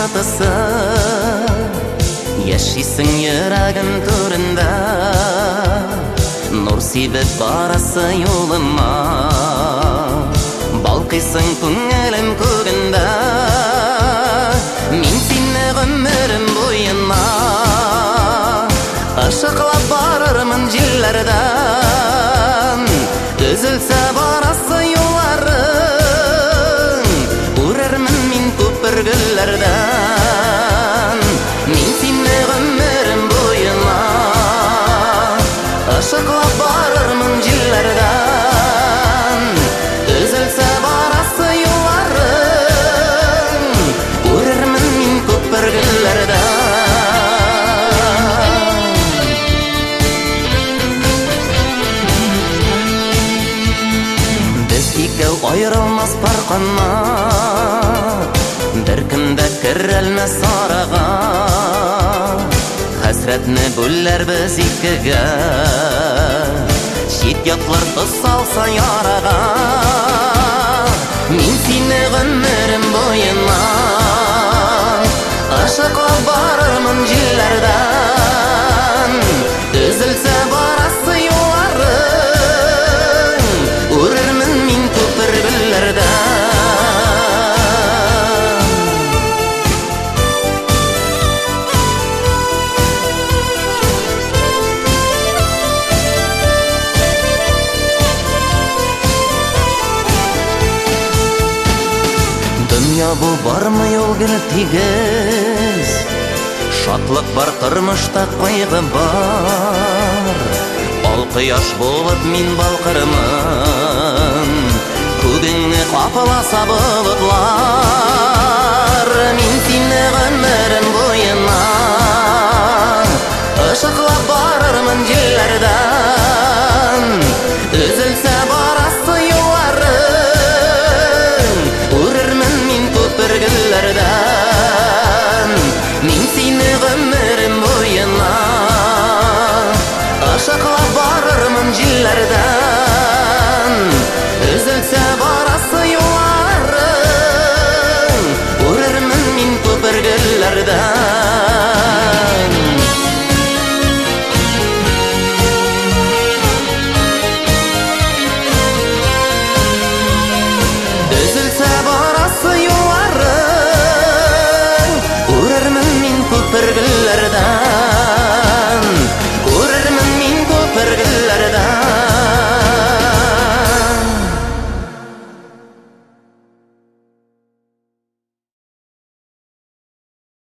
атысы, яшисің йөрәгем түрендә, нур сибеп барасы юлыма, балкыйсың күңелем күгендә, мин сине гомерем буена, ышыклап барырмын җилләрдән, өзелсә барасы юлларың, үрәрмен мин күпергелләрдән, мин сине гомерем буена, ышыклап барырмын җилләрдән, өзелсә барасы юлларың, үрәрмен мин күпергелләрдән. Айрылмас парканна, беркемдә керелмәс арага, хәсрәтне бүлләрбез икегә, чит ятлар тосалса ярага, мин сине гомерем буена, ышыклап барырмын җилләрдән, өзелсә барасы юлларың, үрәрмен мин күпергелләрдән. Дөнья бу бармы юл гел тигез, шатлык бар тормышта кайгы бар, ал кояш булып мин балкырмын, күгеңне капыласа болытлар.